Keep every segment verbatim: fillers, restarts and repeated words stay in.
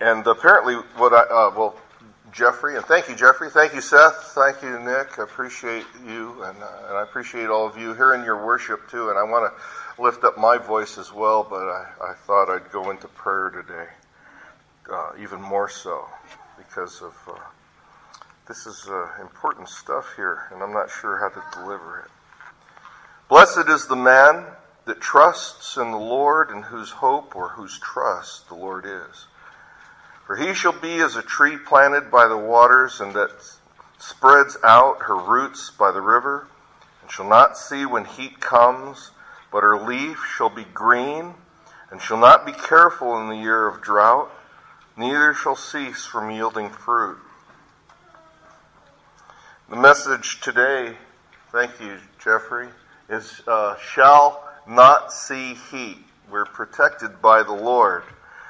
And apparently, what I uh, well, Jeffrey, and thank you, Jeffrey. Thank you, Seth. Thank you, Nick. I appreciate you, and, uh, and I appreciate all of you here in your worship too. And I want to lift up my voice as well, but I, I thought I'd go into prayer today, uh, even more so, because of uh, this is uh, important stuff here, and I'm not sure how to deliver it. Blessed is the man that trusts in the Lord, and whose hope or whose trust the Lord is. For he shall be as a tree planted by the waters, and that spreads out her roots by the river, and shall not see when heat comes, but her leaf shall be green, and shall not be careful in the year of drought, neither shall cease from yielding fruit. The message today, thank you, Jeffrey, is uh, shall not see heat. We're protected by the Lord.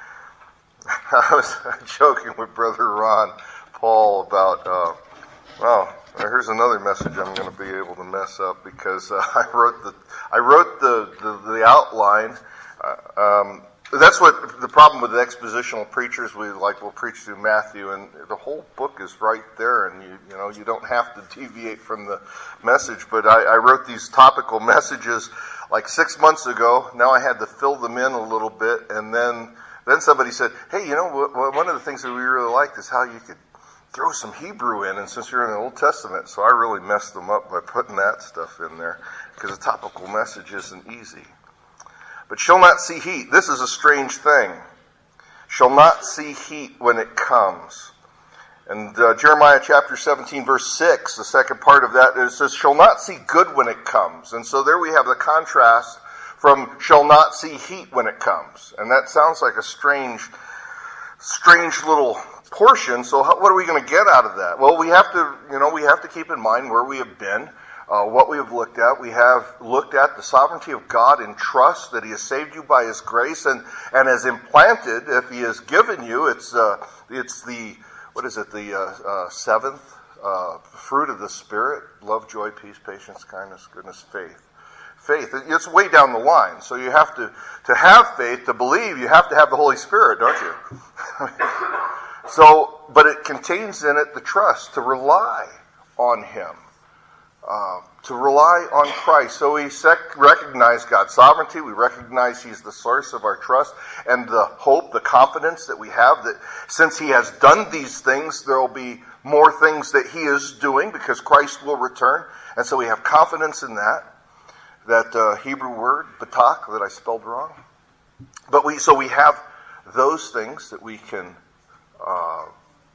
I was joking with Brother Ron Paul about, uh, well, here's another message I'm going to be able to mess up because uh, I wrote the I wrote the the, the outline. Uh, um, that's what the problem with the expositional preachers. We like we'll preach through Matthew, and the whole book is right there, and you you know you don't have to deviate from the message. But I, I wrote these topical messages like six months ago. Now I had to fill them in a little bit, and then. Then somebody said, hey, you know, one of the things that we really liked is how you could throw some Hebrew in, and since you're in the Old Testament, so I really messed them up by putting that stuff in there, because a topical message isn't easy. But shall not see heat. This is a strange thing. Shall not see heat when it comes. And uh, Jeremiah chapter seventeen, verse six, the second part of that, it says, shall not see good when it comes. And so there we have the contrast from shall not see heat when it comes. And that sounds like a strange, strange little portion. So how, what are we going to get out of that? Well, we have to, you know, we have to keep in mind where we have been, uh, what we have looked at. We have looked at the sovereignty of God in trust that He has saved you by His grace and, and has implanted, if He has given you, it's, uh, it's the, what is it, the uh, uh, seventh uh, fruit of the Spirit, love, joy, peace, patience, kindness, goodness, faith. Faith. It's way down the line. So you have to, to have faith, to believe, you have to have the Holy Spirit, don't you? So, but it contains in it the trust to rely on Him, uh, to rely on Christ. So we sec- recognize God's sovereignty. We recognize He's the source of our trust and the hope, the confidence that we have that since He has done these things, there will be more things that He is doing because Christ will return. And so we have confidence in that. That uh, Hebrew word, batak, that I spelled wrong. But we, so we have those things that we can, uh,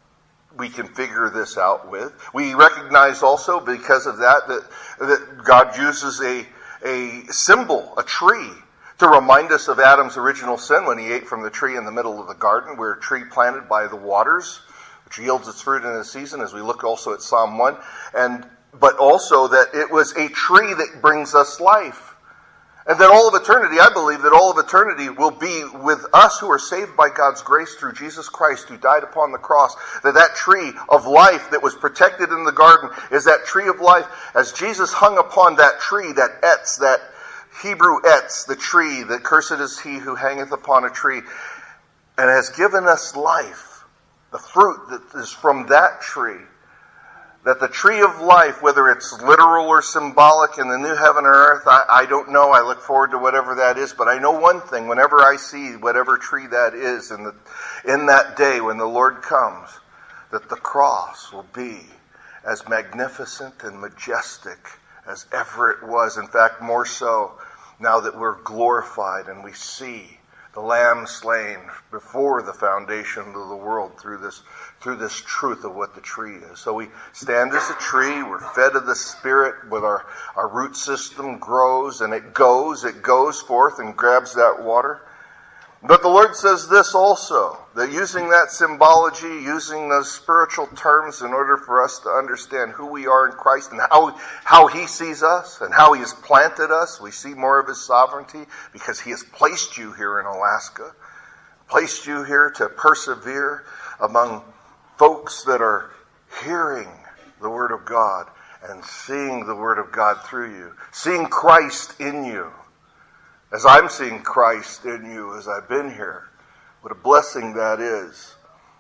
we can figure this out with. We recognize also because of that, that, that God uses a, a symbol, a tree, to remind us of Adam's original sin when he ate from the tree in the middle of the garden. We're a tree planted by the waters, which yields its fruit in its season, as we look also at Psalm one. And but also that it was a tree that brings us life. And that all of eternity, I believe that all of eternity will be with us who are saved by God's grace through Jesus Christ who died upon the cross. That that tree of life that was protected in the garden is that tree of life. As Jesus hung upon that tree, that etz, that Hebrew etz, the tree, that cursed is he who hangeth upon a tree, and has given us life, the fruit that is from that tree. That the tree of life, whether it's literal or symbolic in the new heaven or earth, I, I don't know. I look forward to whatever that is. But I know one thing, whenever I see whatever tree that is in, the, in that day when the Lord comes, that the cross will be as magnificent and majestic as ever it was. In fact, more so now that we're glorified and we see the Lamb slain before the foundation of the world through this through this truth of what the tree is. So we stand as a tree, we're fed of the Spirit, with our, our root system grows, and it goes, it goes forth and grabs that water. But the Lord says this also, that using that symbology, using those spiritual terms in order for us to understand who we are in Christ and how, how He sees us and how He has planted us, we see more of His sovereignty because He has placed you here in Alaska, placed you here to persevere among folks that are hearing the Word of God and seeing the Word of God through you, seeing Christ in you. As I'm seeing Christ in you as I've been here. What a blessing that is.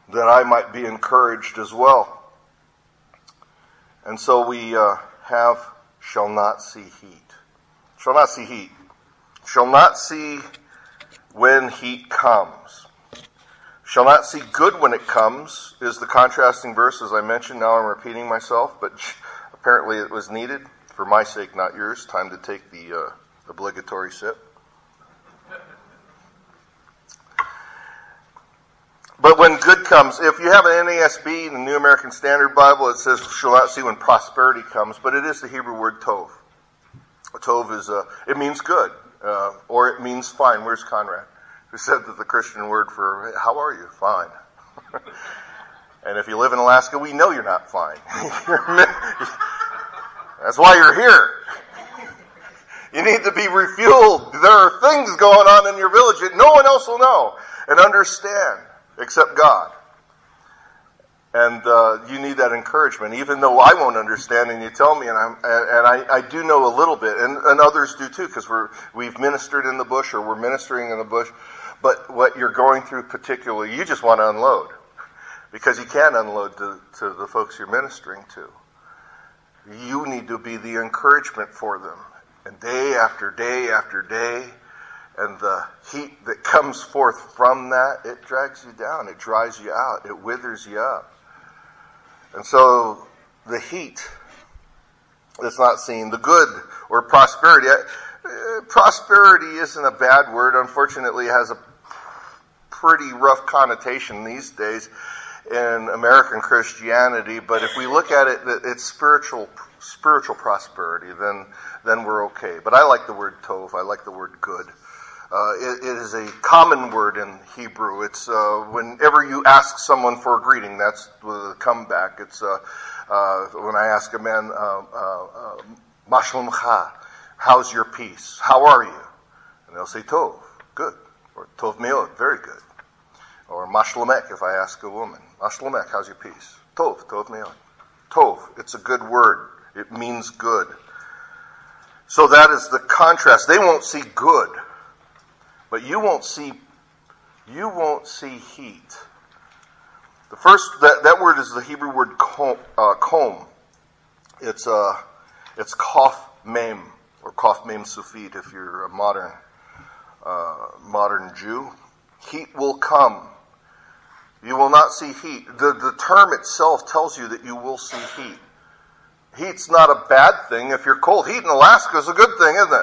that I might be encouraged as well. And so we uh, have shall not see heat. Shall not see heat. Shall not see when heat comes. Shall not see good when it comes is the contrasting verse, as I mentioned. Now I'm repeating myself, but apparently it was needed for my sake, not yours. Time to take the uh, obligatory sip. But when good comes, if you have an N A S B, the New American Standard Bible, it says shall not see when prosperity comes, but it is the Hebrew word tov. Tov is, uh, it means good, uh, or it means fine. Where's Conrad? Who said that the Christian word for, how are you? Fine. And if you live in Alaska, we know you're not fine. That's why you're here. You need to be refueled. There are things going on in your village that no one else will know and understand except God. And uh, you need that encouragement, even though I won't understand, and you tell me, and, I'm, and I, I do know a little bit, and, and others do too, because we're we've ministered in the bush, or we're ministering in the bush. But what you're going through particularly, you just want to unload, because you can't unload to, to the folks you're ministering to. You need to be the encouragement for them, and day after day after day. And the heat that comes forth from that, it drags you down. It dries you out. It withers you up. And so the heat that's not seen, the good or prosperity. Uh, prosperity isn't a bad word. Unfortunately, it has a pretty rough connotation these days in American Christianity. But if we look at it, it's spiritual spiritual prosperity, then, then we're okay. But I like the word tov. I like the word good. Uh, it, it is a common word in Hebrew. It's uh, whenever you ask someone for a greeting, that's the comeback. It's uh, uh, when I ask a man, uh, uh, "Ma shlomcha," how's your peace? How are you? And they'll say tov, good, or tov meod, very good, or ma shlomek if I ask a woman, ma shlomek, how's your peace? Tov, tov meod, tov. It's a good word. It means good. So that is the contrast. They won't see good. But you won't see, you won't see heat. The first, that, that word is the Hebrew word kom. Uh, kom. It's uh, it's kof mem, or kof mem sufit if you're a modern uh, modern Jew. Heat will come. You will not see heat. The, the term itself tells you that you will see heat. Heat's not a bad thing if you're cold. Heat in Alaska is a good thing, isn't it?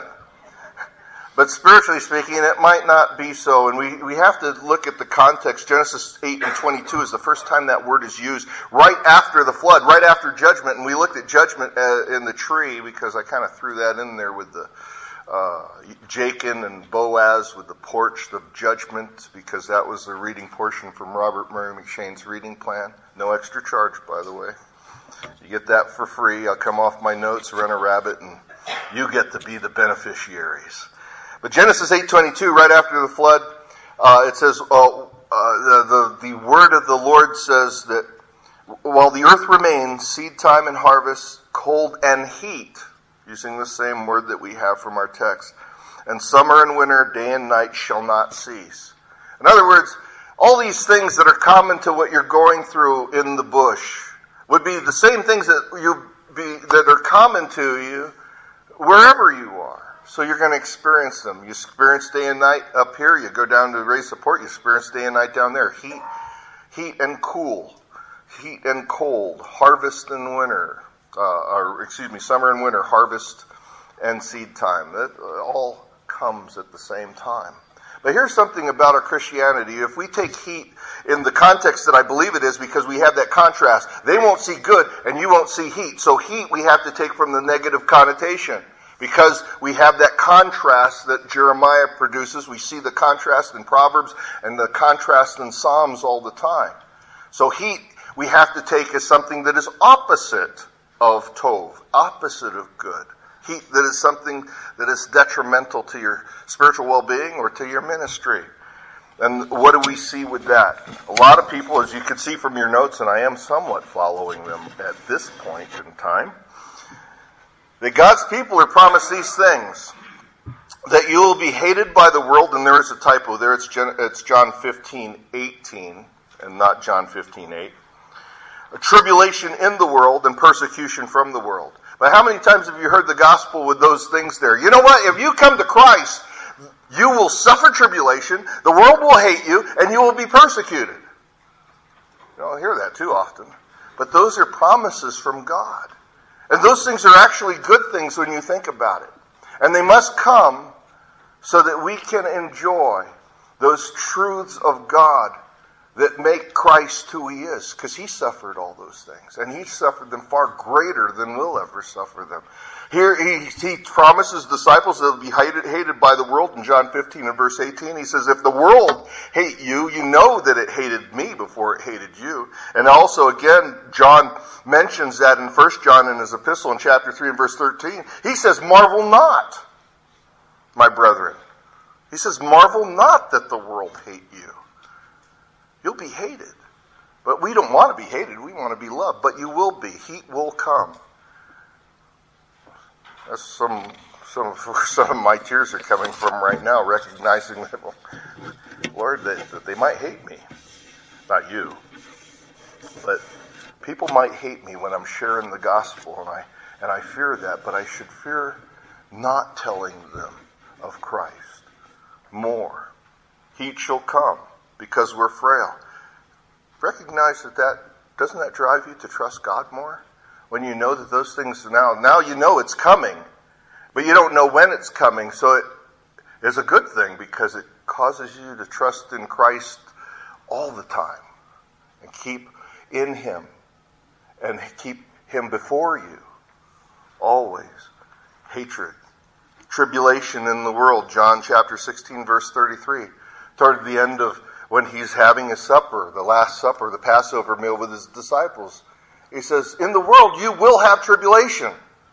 But spiritually speaking, it might not be so. And we, we have to look at the context. Genesis eight and twenty-two is the first time that word is used. Right after the flood, right after judgment. And we looked at judgment uh, in the tree because I kind of threw that in there with the uh, Jachin and Boaz with the porch of judgment, because that was the reading portion from Robert Murray McShane's reading plan. No extra charge, by the way. You get that for free. I'll come off my notes, run a rabbit, and you get to be the beneficiaries. But Genesis eight twenty-two, right after the flood, uh, it says, uh, uh, the, the, the word of the Lord says that while the earth remains, seed time and harvest, cold and heat, using the same word that we have from our text, and summer and winter, day and night shall not cease. In other words, all these things that are common to what you're going through in the bush would be the same things that you be that are common to you wherever you are. So you're going to experience them. You experience day and night up here. You go down to raise support. You experience day and night down there. Heat, heat and cool, heat and cold, harvest and winter, uh, or excuse me, summer and winter, harvest and seed time. That all comes at the same time. But here's something about our Christianity. If we take heat in the context that I believe it is, because we have that contrast, they won't see good and you won't see heat. So heat we have to take from the negative connotation. Because we have that contrast that Jeremiah produces. We see the contrast in Proverbs and the contrast in Psalms all the time. So heat we have to take as something that is opposite of tov, opposite of good. Heat that is something that is detrimental to your spiritual well-being or to your ministry. And what do we see with that? A lot of people, as you can see from your notes, and I am somewhat following them at this point in time, that God's people are promised these things. that you will be hated by the world, and there is a typo there. It's, it's John fifteen eighteen, and not John fifteen eight. A tribulation in the world and persecution from the world. But how many times have you heard the gospel with those things there? You know what? If you come to Christ, you will suffer tribulation, the world will hate you, and you will be persecuted. You don't hear that too often. But those are promises from God. And those things are actually good things when you think about it. And they must come so that we can enjoy those truths of God that make Christ who He is. Because He suffered all those things. And He suffered them far greater than we'll ever suffer them. Here He, he promises disciples they'll be hated, hated by the world in John fifteen and verse eighteen. He says, if the world hate you, you know that it hated me before it hated you. And also again, John mentions that in First John in his epistle in chapter three and verse thirteen. He says, marvel not, my brethren. He says, marvel not that the world hate you. You'll be hated. But we don't want to be hated. We want to be loved. But you will be. Heat will come. That's some, some, some of my tears are coming from right now, recognizing that, well, Lord, that, that they might hate me. Not you. But people might hate me when I'm sharing the gospel, and I, and I fear that. But I should fear not telling them of Christ more. Heat shall come because we're frail. Recognize that that, doesn't that drive you to trust God more? When you know that those things now, now you know it's coming, but you don't know when it's coming, so it is a good thing because it causes you to trust in Christ all the time and keep in Him and keep Him before you always. Hatred, tribulation in the world, John chapter sixteen verse thirty-three, toward the end of when He's having His supper, the Last Supper, the Passover meal with His disciples. He says, in the world you will have tribulation.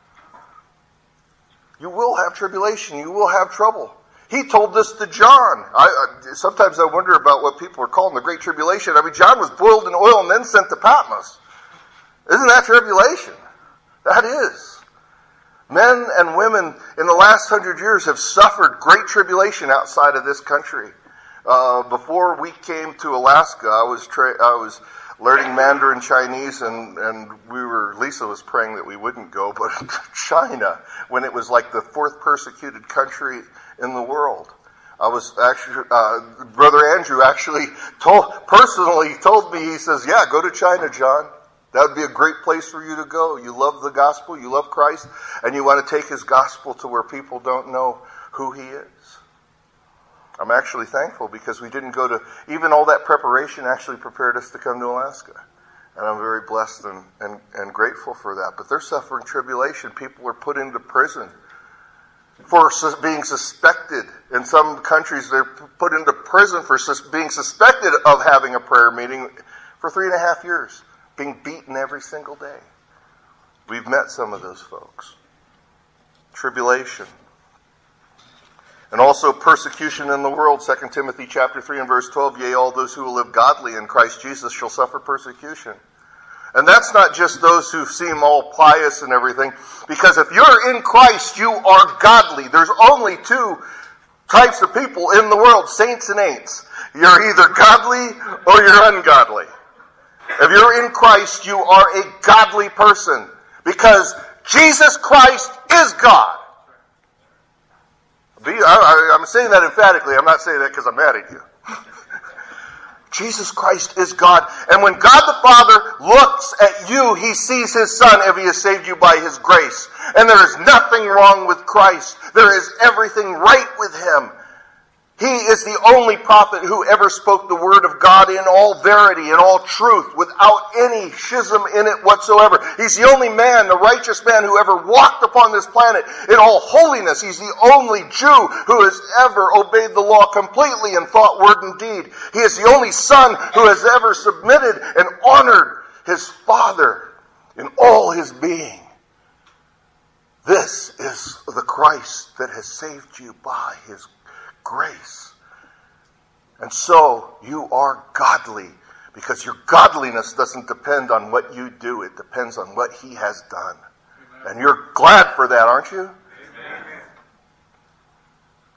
You will have tribulation. You will have trouble. He told this to John. I, I, sometimes I wonder about what people are calling the Great Tribulation. I mean, John was boiled in oil and then sent to Patmos. Isn't that tribulation? That is. Men and women in the last hundred years have suffered great tribulation outside of this country. Uh, before we came to Alaska, I was tra- I was learning Mandarin Chinese, and, and we were, Lisa was praying that we wouldn't go, but China, when it was like the fourth persecuted country in the world. I was actually, uh, Brother Andrew actually told, personally told me, he says, yeah, go to China, John. That would be a great place for you to go. You love the gospel, you love Christ, and you want to take His gospel to where people don't know who He is. I'm actually thankful because we didn't go to, even all that preparation actually prepared us to come to Alaska. And I'm very blessed and, and, and grateful for that. But they're suffering tribulation. People are put into prison for sus- being suspected. In some countries, they're put into prison for sus- being suspected of having a prayer meeting for three and a half years, being beaten every single day. We've met some of those folks. Tribulation. And also persecution in the world, Second Timothy chapter three and verse twelve, yea, all those who will live godly in Christ Jesus shall suffer persecution. And that's not just those who seem all pious and everything, because if you're in Christ, you are godly. There's only two types of people in the world, saints and ain'ts. You're either godly or you're ungodly. If you're in Christ, you are a godly person, because Jesus Christ is God. I'm saying that emphatically. I'm not saying that because I'm mad at you. Jesus Christ is God. And when God the Father looks at you, He sees His Son if He has saved you by His grace. And there is nothing wrong with Christ. There is everything right with Him. He is the only prophet who ever spoke the word of God in all verity, in all truth, without any schism in it whatsoever. He's the only man, the righteous man who ever walked upon this planet in all holiness. He's the only Jew who has ever obeyed the law completely in thought, word, and deed. He is the only son who has ever submitted and honored his Father in all his being. This is the Christ that has saved you by His grace. And so you are godly, because your godliness doesn't depend on what you do. It depends on what He has done. Amen. And you're glad for that, aren't you? Amen.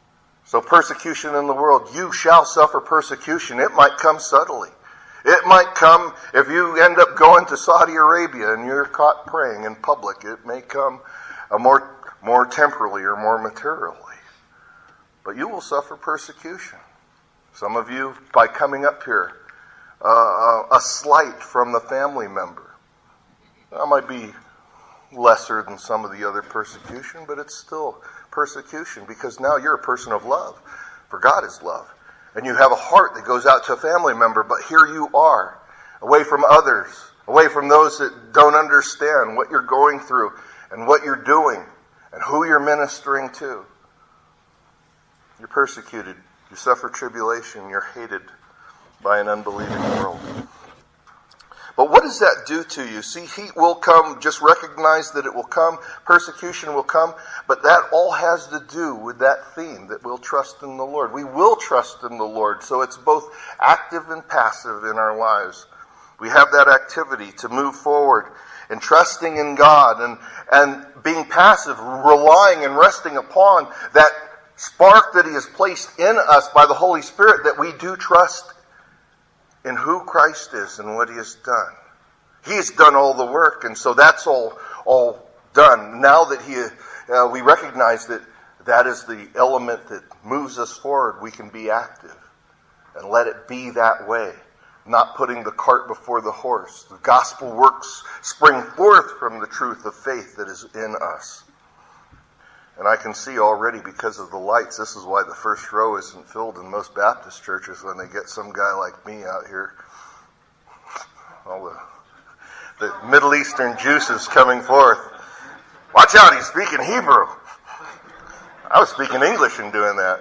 So persecution in the world, you shall suffer persecution. It might come subtly. It might come if you end up going to Saudi Arabia and you're caught praying in public. It may come a more, more temporally or more materially. But you will suffer persecution. Some of you, by coming up here, uh, a slight from the family member. That might be lesser than some of the other persecution, but it's still persecution because now you're a person of love. For God is love. And you have a heart that goes out to a family member, but here you are, away from others, away from those that don't understand what you're going through and what you're doing and who you're ministering to. You're persecuted. You suffer tribulation. You're hated by an unbelieving world. But what does that do to you? See, heat will come. Just recognize that it will come. Persecution will come. But that all has to do with that theme that we'll trust in the Lord. We will trust in the Lord. So it's both active and passive in our lives. We have that activity to move forward and trusting in God and, and being passive, relying and resting upon that spark that He has placed in us by the Holy Spirit, that we do trust in who Christ is and what He has done. He has done all the work, and so that's all all done. Now that He, uh, we recognize that that is the element that moves us forward, we can be active and let it be that way, not putting the cart before the horse. The gospel works spring forth from the truth of faith that is in us. And I can see already because of the lights, this is why the first row isn't filled in most Baptist churches when they get some guy like me out here. All the, the Middle Eastern juices coming forth. Watch out, he's speaking Hebrew. I was speaking English and doing that.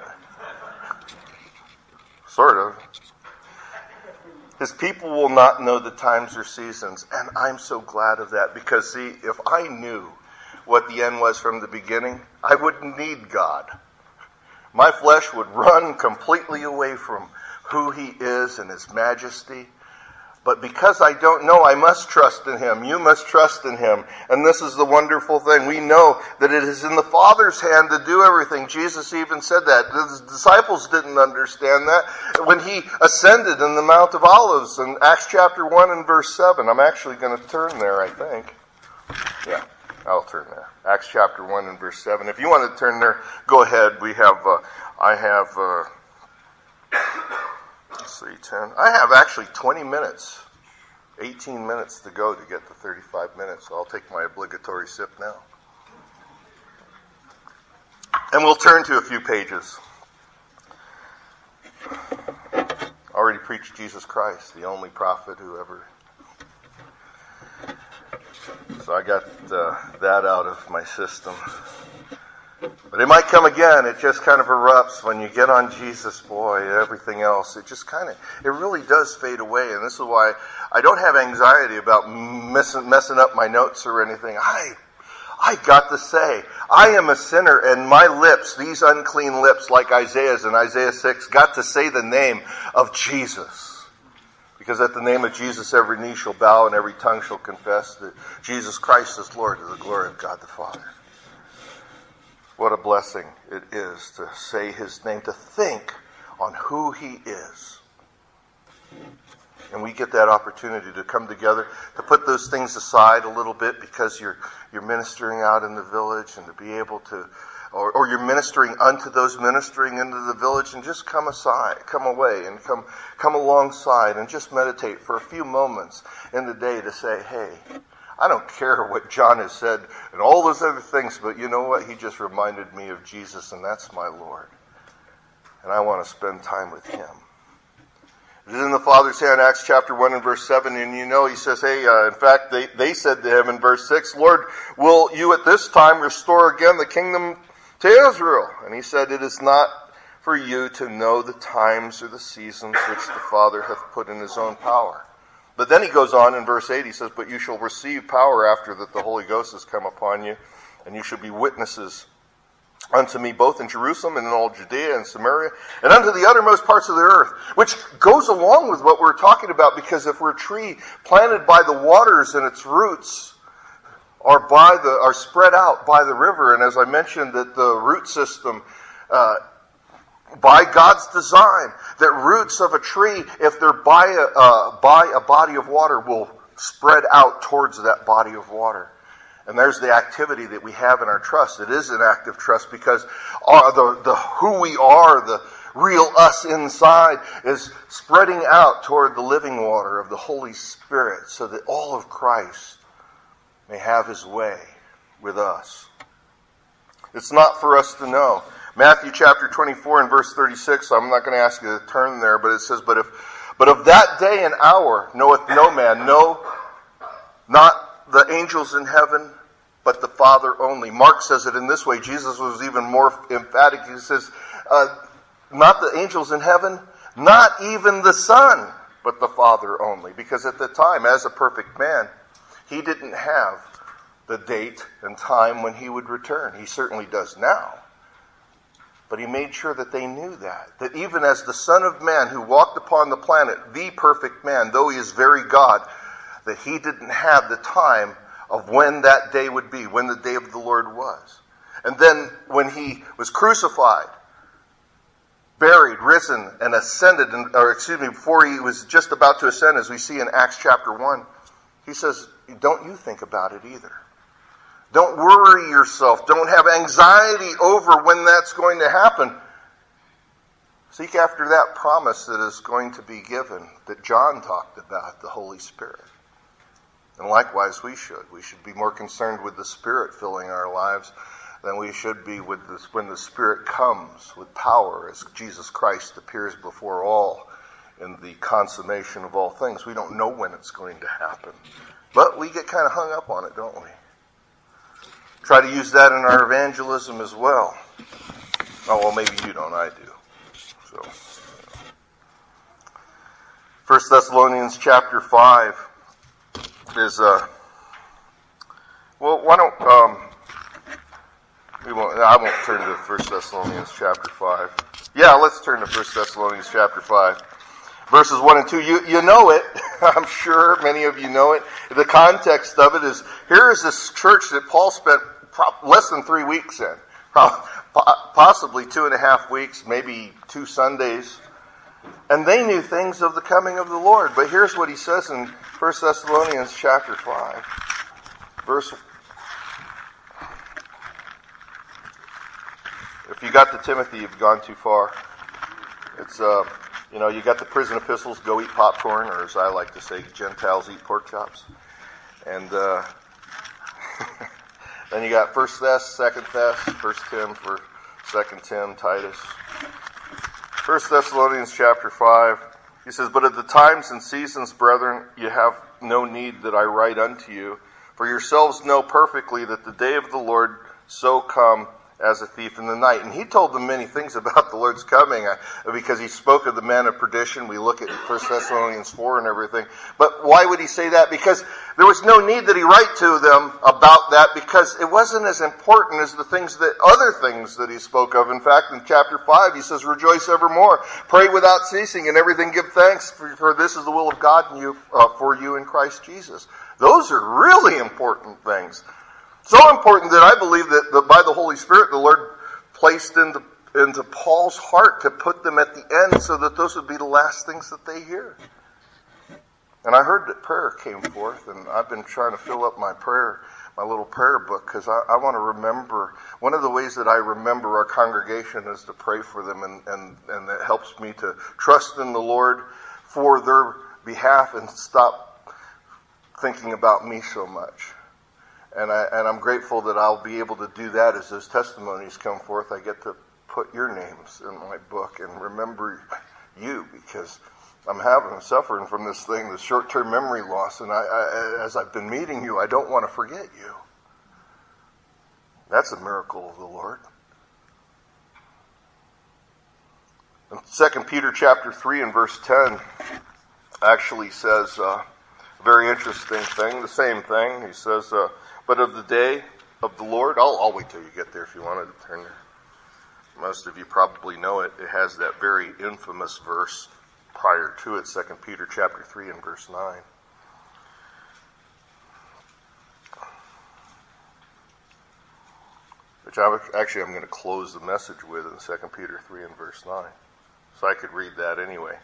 Sort of. His people will not know the times or seasons. And I'm so glad of that because, see, if I knew what the end was from the beginning, I wouldn't need God. My flesh would run completely away from who He is and His majesty. But because I don't know, I must trust in Him. You must trust in Him. And this is the wonderful thing. We know that it is in the Father's hand to do everything. Jesus even said that. The disciples didn't understand that when He ascended in the Mount of Olives in Acts chapter one and verse seven. I'm actually going to turn there, I think. Yeah. I'll turn there. Acts chapter one and verse seven. If you want to turn there, go ahead. We have, uh, I have, uh, let's see, ten. I have actually twenty minutes, eighteen minutes to go to get to thirty-five minutes. So I'll take my obligatory sip now. And we'll turn to a few pages. Already preached Jesus Christ, the only prophet who ever... So I got uh, that out of my system. But it might come again. It just kind of erupts when you get on Jesus, boy, everything else. It just kind of, it really does fade away. And this is why I don't have anxiety about messing, messing up my notes or anything. I, I got to say, I am a sinner, and my lips, these unclean lips, like Isaiah's in Isaiah six, got to say the name of Jesus. Because at the name of Jesus, every knee shall bow and every tongue shall confess that Jesus Christ is Lord, to the glory of God the Father. What a blessing it is to say His name, to think on who He is. And we get that opportunity to come together, to put those things aside a little bit because you're you're ministering out in the village, and to be able to, or, or you're ministering unto those ministering into the village, and just come aside, come away, and come come alongside, and just meditate for a few moments in the day to say, hey, I don't care what John has said and all those other things, but you know what? He just reminded me of Jesus, and that's my Lord. And I want to spend time with Him. It is in the Father's hand, Acts chapter one and verse seven, and you know, He says, hey, uh, in fact, they, they said to Him in verse six, Lord, will you at this time restore again the kingdom to Israel? And He said, it is not for you to know the times or the seasons which the Father hath put in His own power. But then He goes on in verse eight, He says, but you shall receive power after that the Holy Ghost has come upon you, and you shall be witnesses unto me both in Jerusalem and in all Judea and Samaria and unto the uttermost parts of the earth, which goes along with what we're talking about, because if we're a tree planted by the waters and its roots are by the are spread out by the river, and as I mentioned that the root system uh, by God's design, that roots of a tree, if they're by a, uh, by a body of water, will spread out towards that body of water. And there's the activity that we have in our trust. It is an act of trust because our, the, the who we are, the real us inside, is spreading out toward the living water of the Holy Spirit so that all of Christ may have his way with us. It's not for us to know. Matthew chapter twenty-four and verse thirty-six, I'm not going to ask you to turn there, but it says, But if but of that day and hour knoweth no man, no, not the angels in heaven, but the Father only. Mark says it in this way. Jesus was even more emphatic. He says, uh, not the angels in heaven, not even the Son, but the Father only. Because at the time, as a perfect man, he didn't have the date and time when he would return. He certainly does now. But he made sure that they knew that. That even as the Son of Man who walked upon the planet, the perfect man, though he is very God, that he didn't have the time of when that day would be, when the day of the Lord was. And then when he was crucified, buried, risen, and ascended, or excuse me, before he was just about to ascend, as we see in Acts chapter one, he says, don't you think about it either. Don't worry yourself. Don't have anxiety over when that's going to happen. Seek after that promise that is going to be given, that John talked about, the Holy Spirit. And likewise we should. We should be more concerned with the Spirit filling our lives than we should be with this when the Spirit comes with power as Jesus Christ appears before all in the consummation of all things. We don't know when it's going to happen. But we get kind of hung up on it, don't we? Try to use that in our evangelism as well. Oh, well, maybe you don't. I do. So, First Thessalonians chapter five is, uh, well, why don't, um, we won't, I won't turn to First Thessalonians chapter five. Yeah, let's turn to First Thessalonians chapter five. Verses one and two, you, you know it. I'm sure many of you know it. The context of it is, here is this church that Paul spent less than three weeks in. Possibly two and a half weeks, maybe two Sundays. And they knew things of the coming of the Lord. But here's what he says in First Thessalonians chapter five. Verse. If you got to Timothy, you've gone too far. It's, uh, you know, you got the prison epistles, go eat popcorn, or as I like to say, Gentiles eat pork chops. And, uh, then you got First Thess, Second Thess, First Tim for Second Tim, Titus. First Thessalonians chapter five, he says, But at the times and seasons, brethren, you have no need that I write unto you, for yourselves know perfectly that the day of the Lord so come as a thief in the night. And he told them many things about the Lord's coming, uh, because he spoke of the man of perdition. We look at First Thessalonians four and everything. But why would he say that? Because there was no need that he write to them about that, because it wasn't as important as the things that, other things that he spoke of. In fact, in chapter five, he says, Rejoice evermore, pray without ceasing, and everything give thanks, for, for this is the will of God in you, uh, for you in Christ Jesus. Those are really important things. So important that I believe that the, by the Holy Spirit, the Lord placed into, into Paul's heart to put them at the end so that those would be the last things that they hear. And I heard that prayer came forth, and I've been trying to fill up my prayer, my little prayer book, because I, I want to remember. One of the ways that I remember our congregation is to pray for them, and, and, and that helps me to trust in the Lord for their behalf and stop thinking about me so much. And, I, and I'm grateful that I'll be able to do that as those testimonies come forth. I get to put your names in my book and remember you, because I'm having, I'm suffering from this thing, this short-term memory loss. And I, I, as I've been meeting you, I don't want to forget you. That's a miracle of the Lord. And Second Peter chapter three and verse ten actually says uh, a very interesting thing, the same thing. He says, uh, But of the day of the Lord, I'll, I'll wait till you get there if you wanted to turn there. Most of you probably know it. It has that very infamous verse prior to it, Second Peter chapter three and verse nine. which I actually I'm going to close the message with in Second Peter three and verse nine. So I could read that anyway.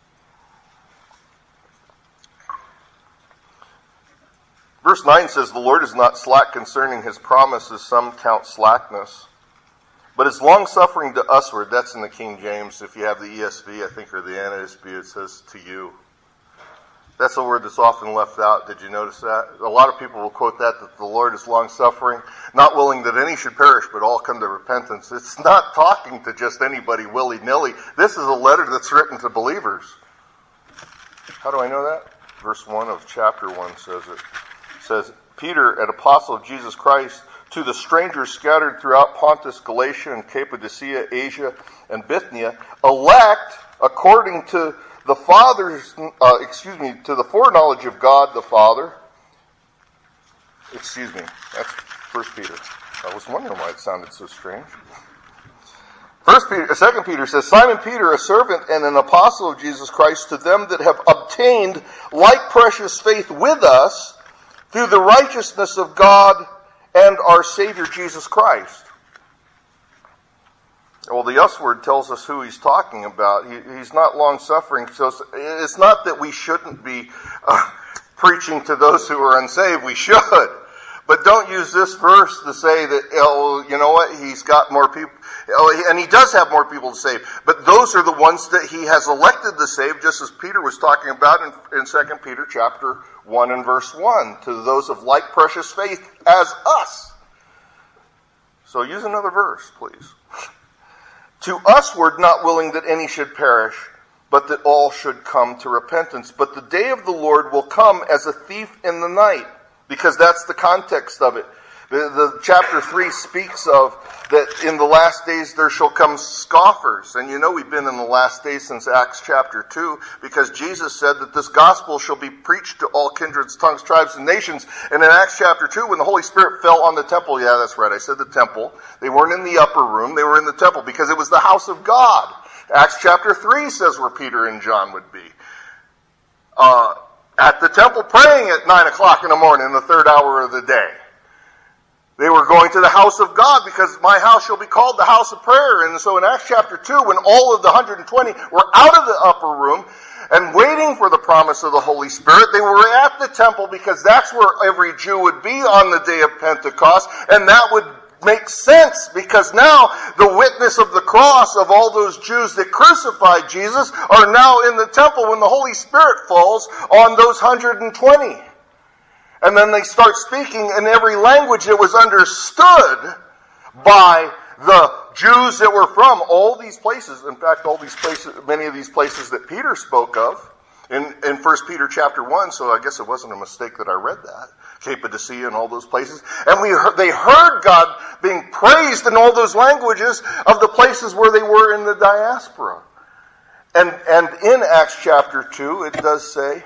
Verse nine says, "The Lord is not slack concerning his promise, as some count slackness, but is long-suffering to usward." That's in the King James. If you have the E S V, I think, or the N A S B, it says "to you." That's a word that's often left out. Did you notice that? A lot of people will quote that, that the Lord is long-suffering, not willing that any should perish, but all come to repentance. It's not talking to just anybody willy-nilly. This is a letter that's written to believers. How do I know that? Verse one of chapter one says it. It says, "Peter, an apostle of Jesus Christ, to the strangers scattered throughout Pontus, Galatia, and Cappadocia, Asia, and Bithynia, elect according to the Father's, uh, excuse me, to the foreknowledge of God the Father." Excuse me, that's First Peter. I was wondering why it sounded so strange. First Peter, Second Peter says, "Simon Peter, a servant and an apostle of Jesus Christ, to them that have obtained like precious faith with us through the righteousness of God and our Savior Jesus Christ." Well, the us word tells us who he's talking about. He, he's not long-suffering. So it's not that we shouldn't be uh, preaching to those who are unsaved. We should. But don't use this verse to say that, oh, you know what, he's got more people. Oh, and he does have more people to save. But those are the ones that he has elected to save, just as Peter was talking about in, in Second Peter chapter one and verse one, to those of like precious faith as us. So use another verse, please. "To usward, not willing that any should perish, but that all should come to repentance. But the day of the Lord will come as a thief in the night." Because that's the context of it. The, the chapter three speaks of that in the last days there shall come scoffers. And you know we've been in the last days since Acts chapter two, because Jesus said that this gospel shall be preached to all kindreds, tongues, tribes, and nations. And in Acts chapter two, when the Holy Spirit fell on the temple, yeah, that's right, I said the temple. They weren't in the upper room, they were in the temple, because it was the house of God. Acts chapter three says where Peter and John would be. Uh, at the temple praying at nine o'clock in the morning, in the third hour of the day. They were going to the house of God, because my house shall be called the house of prayer. And so in Acts chapter two, when all of the one hundred twenty were out of the upper room and waiting for the promise of the Holy Spirit, they were at the temple, because that's where every Jew would be on the day of Pentecost. And that would make sense, because now the witness of the cross of all those Jews that crucified Jesus are now in the temple when the Holy Spirit falls on those one hundred twenty. And then they start speaking in every language that was understood by the Jews that were from all these places. In fact, all these places, many of these places that Peter spoke of in, in First Peter chapter one, so I guess it wasn't a mistake that I read that. Cappadocia and all those places. And we heard, they heard God being praised in all those languages of the places where they were in the diaspora. And, and in Acts chapter two, it does say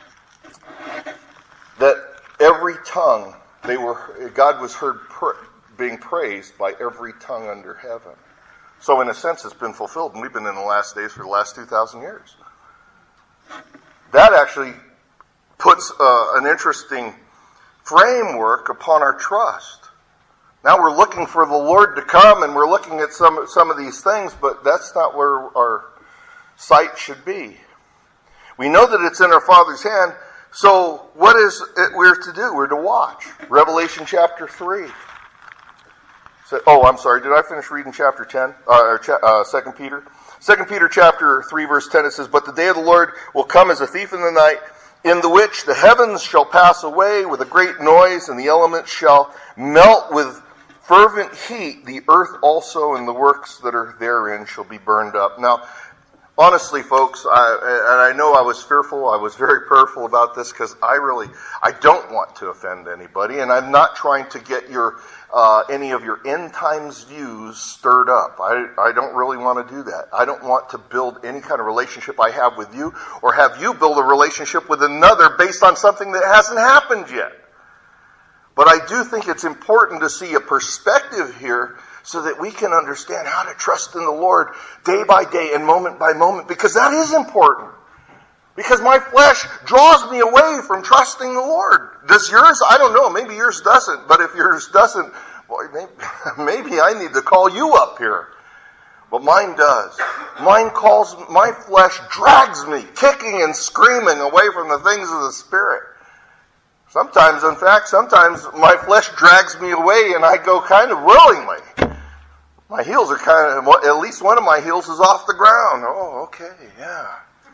that every tongue, they were, God was heard pr- being praised by every tongue under heaven. So in a sense, it's been fulfilled, and we've been in the last days for the last two thousand years. That actually puts uh, an interesting framework upon our trust. Now we're looking for the Lord to come, and we're looking at some, some of these things, but that's not where our sight should be. We know that it's in our Father's hand. So what is it we're to do? We're to watch. Revelation chapter three. So, oh, I'm sorry. Did I finish reading chapter ten? Uh, or cha- uh, Second Peter? Second Peter chapter three, verse ten, it says, "But the day of the Lord will come as a thief in the night, in the which the heavens shall pass away with a great noise, and the elements shall melt with fervent heat. The earth also and the works that are therein shall be burned up." Now, honestly, folks, I, and I know I was fearful, I was very prayerful about this, because I really, I don't want to offend anybody, and I'm not trying to get your, uh, any of your end times views stirred up. I, I don't really want to do that. I don't want to build any kind of relationship I have with you, or have you build a relationship with another based on something that hasn't happened yet. But I do think it's important to see a perspective here, so that we can understand how to trust in the Lord day by day and moment by moment, because that is important. Because my flesh draws me away from trusting the Lord. Does yours? I don't know. Maybe yours doesn't. But if yours doesn't, Boy, maybe, maybe I need to call you up here. But mine does. Mine calls, my flesh drags me, kicking and screaming away from the things of the Spirit. Sometimes, in fact, sometimes my flesh drags me away and I go kind of willingly. My heels are kind of, at least one of my heels is off the ground. Oh, okay, yeah.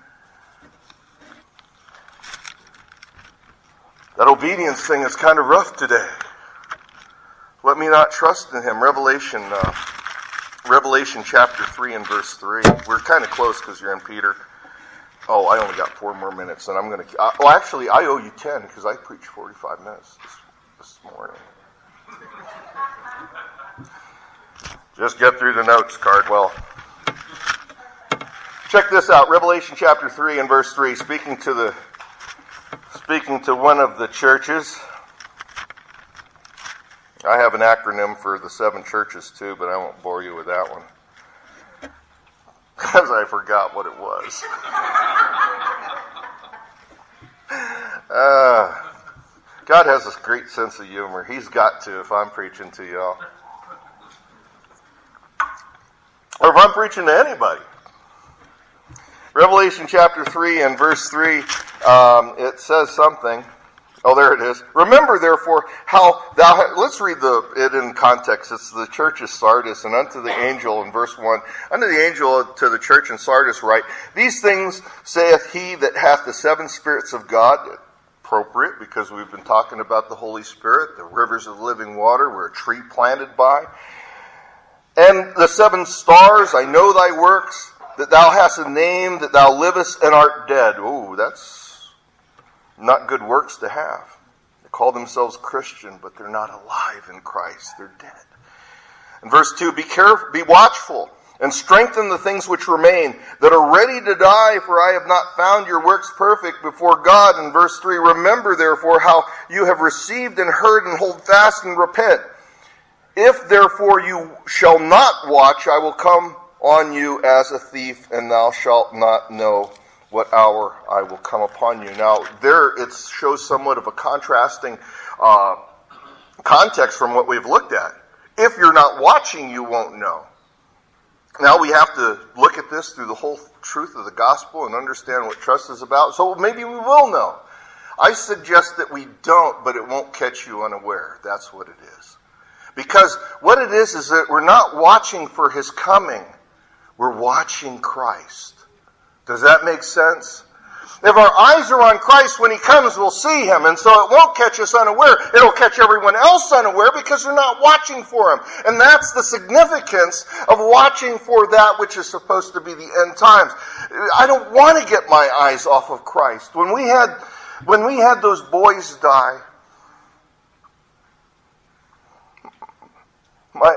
That obedience thing is kind of rough today. Let me not trust in him. Revelation, uh, Revelation chapter three and verse three. We're kind of close because you're in Peter. Oh, I only got four more minutes, and I'm going to... Uh, well, actually, I owe you ten because I preached forty-five minutes this, this morning. Just get through the notes, Cardwell. Check this out. Revelation chapter three and verse three. Speaking to the... Speaking to one of the churches. I have an acronym for the seven churches too, but I won't bore you with that one. Because I forgot what it was. uh, God has this great sense of humor. He's got to if I'm preaching to y'all. Or if I'm preaching to anybody. Revelation chapter three and verse three, um, it says something. Oh, there it is. Remember, therefore, how thou... Let's read the it in context. It's the church of Sardis, and unto the angel, in verse one, unto the angel to the church in Sardis write, These things saith he that hath the seven spirits of God. Appropriate, because we've been talking about the Holy Spirit, the rivers of living water, we're a tree planted by. And the seven stars, I know thy works, that thou hast a name, that thou livest and art dead. Ooh, that's not good works to have. They call themselves Christian, but they're not alive in Christ. They're dead. In verse two, be careful, be watchful, and strengthen the things which remain, that are ready to die, for I have not found your works perfect before God. In verse three, remember therefore how you have received and heard, and hold fast and repent. If therefore you shall not watch, I will come on you as a thief, and thou shalt not know what hour I will come upon you. Now, there it shows somewhat of a contrasting uh, context from what we've looked at. If you're not watching, you won't know. Now we have to look at this through the whole truth of the gospel and understand what trust is about. So maybe we will know. I suggest that we don't, but it won't catch you unaware. That's what it is. Because what it is is that we're not watching for his coming. We're watching Christ. Does that make sense? If our eyes are on Christ, when he comes, we'll see him. And so it won't catch us unaware. It'll catch everyone else unaware because they're not watching for him. And that's the significance of watching for that which is supposed to be the end times. I don't want to get my eyes off of Christ. When we had, when we had those boys die, my,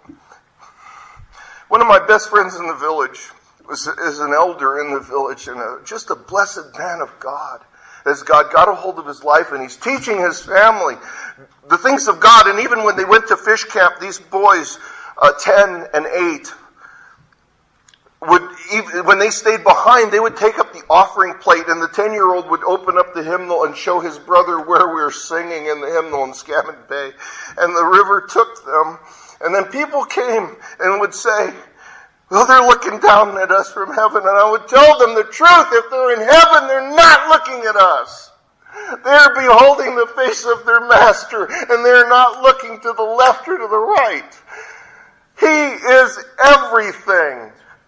one of my best friends in the village was, is an elder in the village and a, just a blessed man of God. As God got a hold of his life and he's teaching his family the things of God. And even when they went to fish camp, these boys, uh, ten and eight, would even, when they stayed behind, they would take up the offering plate, and the ten-year-old would open up the hymnal and show his brother where we were singing in the hymnal in Scammon Bay. And the river took them. And then people came and would say, well, they're looking down at us from heaven. And I would tell them the truth. If they're in heaven, they're not looking at us. They're beholding the face of their master, and they're not looking to the left or to the right. He is everything.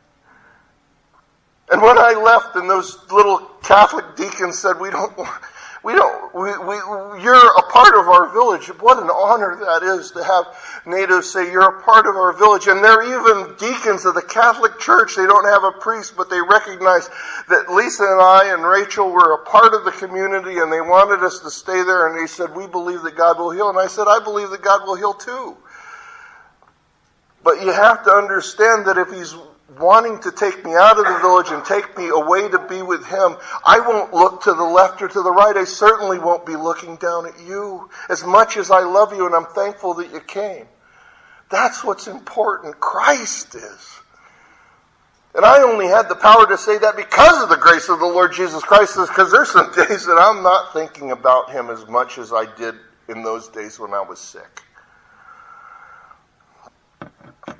And when I left, and those little Catholic deacons said, we don't want... We don't, we, we, you're a part of our village. What an honor that is to have natives say, you're a part of our village. And they're even deacons of the Catholic Church. They don't have a priest, but they recognize that Lisa and I and Rachel were a part of the community, and they wanted us to stay there. And they said, we believe that God will heal. And I said, I believe that God will heal too. But you have to understand that if he's wanting to take me out of the village and take me away to be with him, I won't look to the left or to the right. I certainly won't be looking down at you, as much as I love you and I'm thankful that you came. That's what's important. Christ is. And I only had the power to say that because of the grace of the Lord Jesus Christ, because there's some days that I'm not thinking about him as much as I did in those days when I was sick.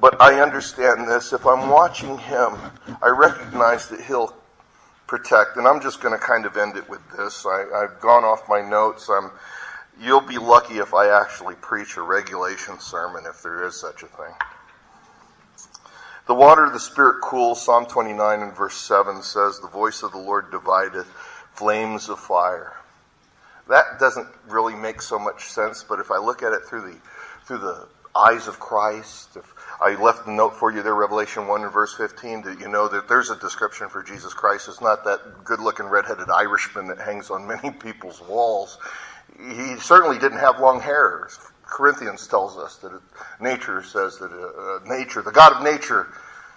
But I understand this. If I'm watching him, I recognize that he'll protect. And I'm just going to kind of end it with this. I, I've gone off my notes. I'm, you'll be lucky if I actually preach a regulation sermon, if there is such a thing. The water of the Spirit cools. Psalm twenty-nine and verse seven says, the voice of the Lord divideth flames of fire. That doesn't really make so much sense, but if I look at it through the through the eyes of Christ, if I left a note for you there, Revelation one and verse fifteen, that you know that there's a description for Jesus Christ. It's not that good-looking red-headed Irishman that hangs on many people's walls. He certainly didn't have long hair. Corinthians tells us that it, nature says that uh, nature, the God of nature,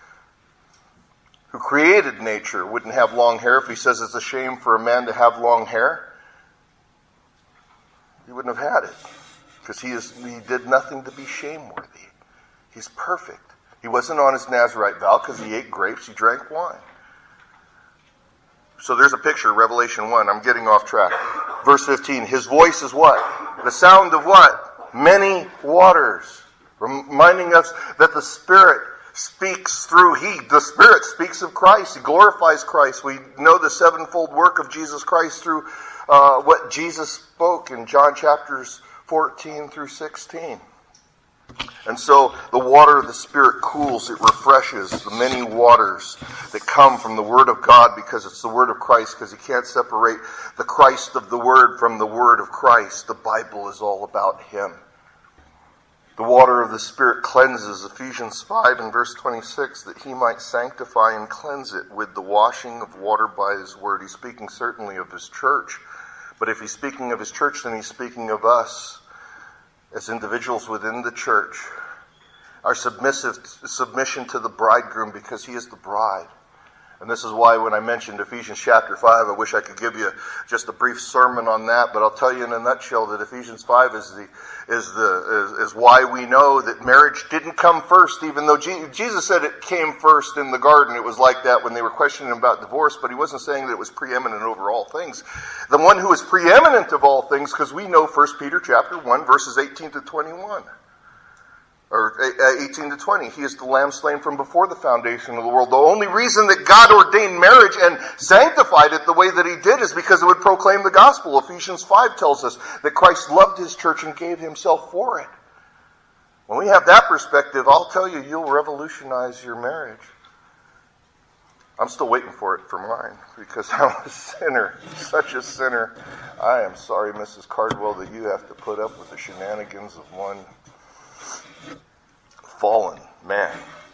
who created nature, wouldn't have long hair. If he says it's a shame for a man to have long hair, he wouldn't have had it, because he is he did nothing to be shameworthy. He's perfect. He wasn't on his Nazirite vow because he ate grapes, he drank wine. So there's a picture, Revelation one. I'm getting off track. Verse fifteen, his voice is what? The sound of what? Many waters. Reminding us that the Spirit speaks through He. The Spirit speaks of Christ. He glorifies Christ. We know the sevenfold work of Jesus Christ through uh, what Jesus spoke in John chapters fourteen through sixteen. And so the water of the Spirit cools, it refreshes the many waters that come from the Word of God, because it's the Word of Christ, because you can't separate the Christ of the Word from the Word of Christ. The Bible is all about Him. The water of the Spirit cleanses, Ephesians five and verse twenty-six, that He might sanctify and cleanse it with the washing of water by His Word. He's speaking certainly of His church, but if He's speaking of His church, then He's speaking of us as individuals within the church. Our submissive submission to the bridegroom, because He is the bride. And this is why when I mentioned Ephesians chapter five, I wish I could give you just a brief sermon on that, but I'll tell you in a nutshell that Ephesians five is the is the is, is why we know that marriage didn't come first, even though Je- Jesus said it came first in the garden. It was like that when they were questioning about divorce, but He wasn't saying that it was preeminent over all things. The one who is preeminent of all things, because we know First Peter chapter one, verses eighteen to twenty-one. Or eighteen to twenty. He is the lamb slain from before the foundation of the world. The only reason that God ordained marriage and sanctified it the way that He did is because it would proclaim the gospel. Ephesians five tells us that Christ loved His church and gave Himself for it. When we have that perspective, I'll tell you, you'll revolutionize your marriage. I'm still waiting for it for mine, because I'm a sinner, such a sinner. I am sorry, Missus Cardwell, that you have to put up with the shenanigans of one fallen man.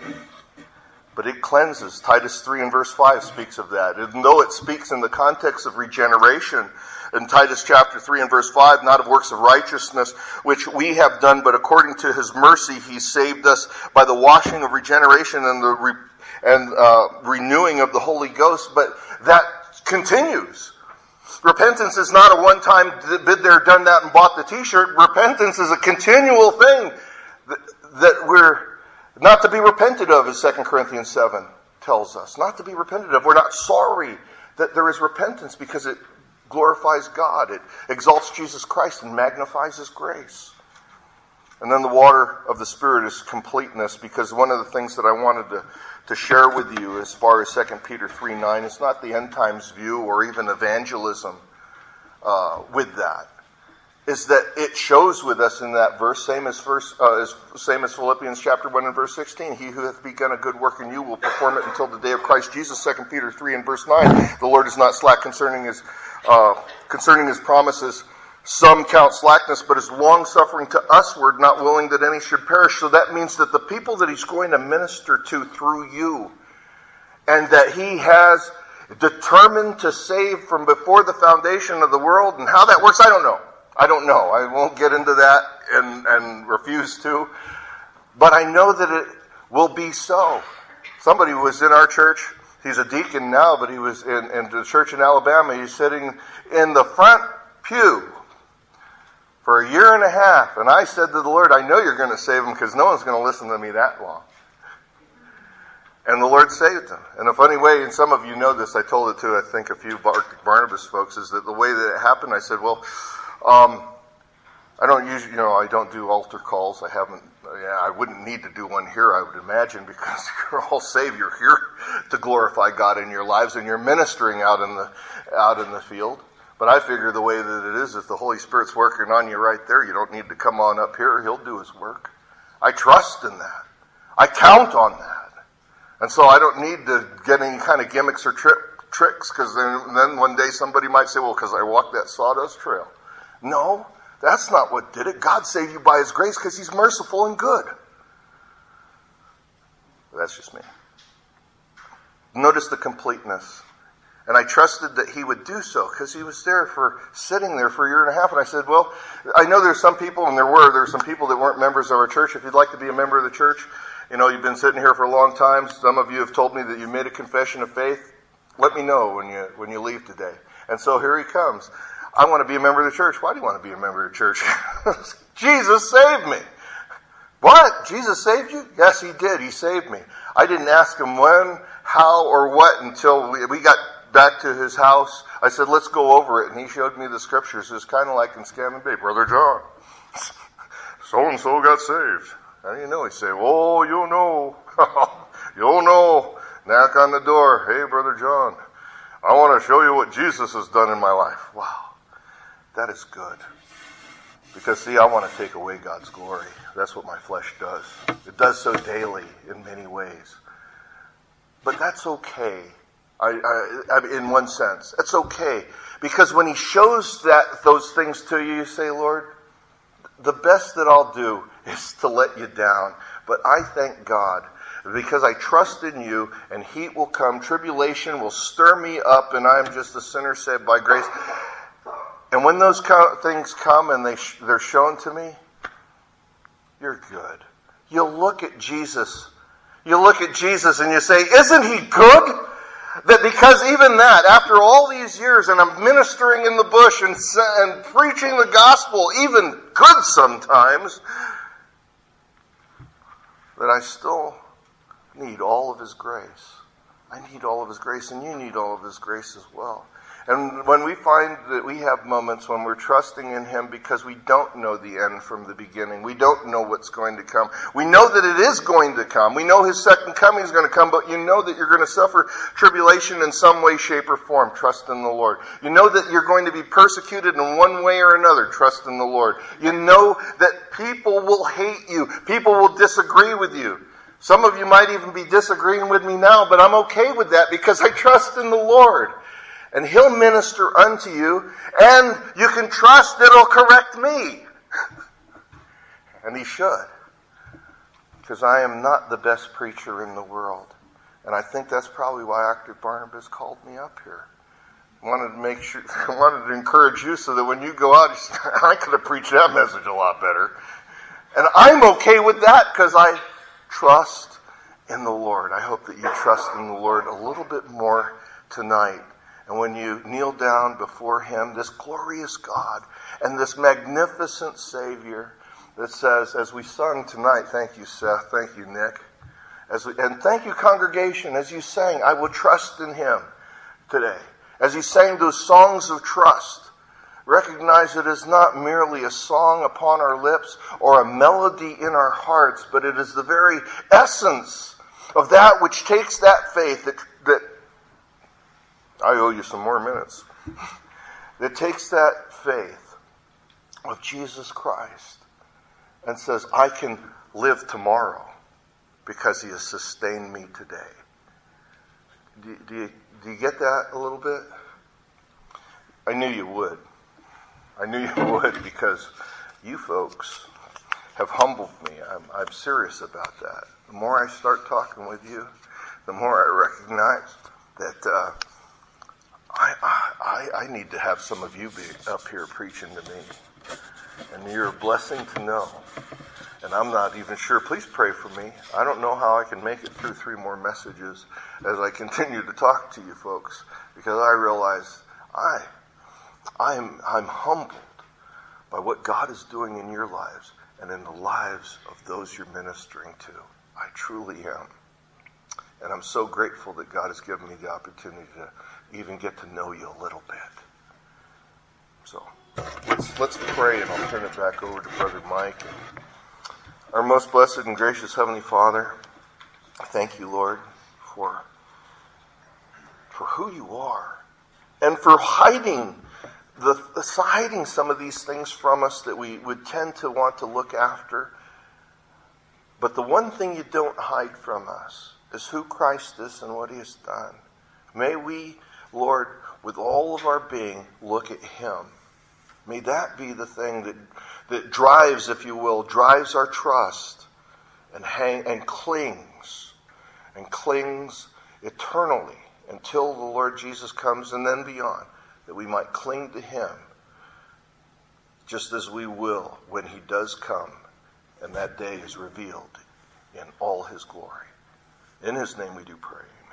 But it cleanses. Titus three and verse five speaks of that. And though it speaks in the context of regeneration, in Titus chapter three and verse five, not of works of righteousness, which we have done, but according to His mercy He saved us by the washing of regeneration and the re- and uh, renewing of the Holy Ghost. But that continues. Repentance is not a one-time bid there, done that, and bought the t-shirt. Repentance is a continual thing that we're not to be repented of, as Second Corinthians seven tells us. Not to be repented of. We're not sorry that there is repentance, because it glorifies God. It exalts Jesus Christ and magnifies His grace. And then the water of the Spirit is completeness, because one of the things that I wanted to, to share with you as far as Second Peter three nine, it's not the end times view or even evangelism uh, with that. Is that it shows with us in that verse, same as verse, uh, as, same as Philippians chapter one and verse sixteen. He who hath begun a good work in you will perform it until the day of Christ Jesus. Second Peter three and verse nine. The Lord is not slack concerning His uh, concerning His promises. Some count slackness, but is long suffering to usward, not willing that any should perish. So that means that the people that He's going to minister to through you, and that He has determined to save from before the foundation of the world, and how that works, I don't know. I don't know. I won't get into that and, and refuse to. But I know that it will be so. Somebody was in our church. He's a deacon now, but he was in, in the church in Alabama. He's sitting in the front pew for a year and a half. And I said to the Lord, I know You're going to save him, because no one's going to listen to me that long. And the Lord saved him. In a funny way, and some of you know this, I told it to, I think, a few Barnabas folks, is that the way that it happened, I said, well, Um, I don't usually, you know, I don't do altar calls. I haven't, yeah, I wouldn't need to do one here, I would imagine, because you're all saved. You're here to glorify God in your lives, and you're ministering out in the out in the field. But I figure the way that it is, if the Holy Spirit's working on you right there, you don't need to come on up here. He'll do His work. I trust in that. I count on that. And so I don't need to get any kind of gimmicks or tri- tricks, because then, then one day somebody might say, well, because I walked that sawdust trail. No, that's not what did it. God saved you by His grace because He's merciful and good. That's just me. Notice the completeness. And I trusted that He would do so, because He was there for, sitting there for a year and a half. And I said, well, I know there's some people, and there were, there were some people that weren't members of our church. If you'd like to be a member of the church, you know, you've been sitting here for a long time. Some of you have told me that you made a confession of faith. Let me know when you, when you leave today. And so here he comes. I want to be a member of the church. Why do you want to be a member of the church? Jesus saved me. What? Jesus saved you? Yes, He did. He saved me. I didn't ask Him when, how, or what until we, we got back to his house. I said, let's go over it. And he showed me the scriptures. It's kind of like in Scammon Bay. Brother John, so-and-so got saved. How do you know? He said, oh, you'll know. You'll know. Knock on the door. Hey, Brother John, I want to show you what Jesus has done in my life. Wow. That is good. Because, see, I want to take away God's glory. That's what my flesh does. It does so daily in many ways. But that's okay. I, I, I, in one sense, it's okay, because when He shows that those things to you, you say, Lord, the best that I'll do is to let you down. But I thank God, because I trust in you, and heat will come, tribulation will stir me up, and I am just a sinner saved by grace. And when those co- things come and they sh- they're shown to me, you're good. You look at Jesus. You look at Jesus and you say, isn't He good? That because even that, after all these years, and I'm ministering in the bush and, and preaching the gospel, even good sometimes, that I still need all of His grace. I need all of His grace, and you need all of His grace as well. And when we find that we have moments when we're trusting in Him because we don't know the end from the beginning, we don't know what's going to come. We know that it is going to come. We know His second coming is going to come, but you know that you're going to suffer tribulation in some way, shape, or form. Trust in the Lord. You know that you're going to be persecuted in one way or another. Trust in the Lord. You know that people will hate you. People will disagree with you. Some of you might even be disagreeing with me now, but I'm okay with that because I trust in the Lord. And He'll minister unto you, and you can trust that He'll correct me. And He should. Because I am not the best preacher in the world. And I think that's probably why Active Barnabas called me up here. I wanted to make sure, I wanted to encourage you so that when you go out, you say, I could have preached that message a lot better. And I'm okay with that because I trust in the Lord. I hope that you trust in the Lord a little bit more tonight. And when you kneel down before Him, this glorious God and this magnificent Savior that says, as we sung tonight, thank you, Seth, thank you, Nick, as we, and thank you, congregation, as you sang, I will trust in Him today. As He sang those songs of trust, recognize it is not merely a song upon our lips or a melody in our hearts, but it is the very essence of that which takes that faith that, that I owe you some more minutes. That takes that faith of Jesus Christ and says, I can live tomorrow because He has sustained me today. Do, do, you, do you get that a little bit? I knew you would. I knew you would because you folks have humbled me. I'm, I'm serious about that. The more I start talking with you, the more I recognize that uh, I, I, I need to have some of you be up here preaching to me. And you're a blessing to know. And I'm not even sure. Please pray for me. I don't know how I can make it through three more messages as I continue to talk to you folks. Because I realize I, I'm, I'm humbled by what God is doing in your lives and in the lives of those you're ministering to. I truly am. And I'm so grateful that God has given me the opportunity to even get to know you a little bit. So let's let's pray, and I'll turn it back over to Brother Mike. And, Our most blessed and gracious Heavenly Father, I thank you, Lord, for, for who you are and for hiding the, the hiding some of these things from us that we would tend to want to look after. But the one thing you don't hide from us is who Christ is and what he has done. May we, Lord, with all of our being, look at him. May that be the thing that, that drives, if you will, drives our trust and hang and clings and clings eternally until the Lord Jesus comes and then beyond, that we might cling to him just as we will when he does come and that day is revealed in all his glory. In his name we do pray.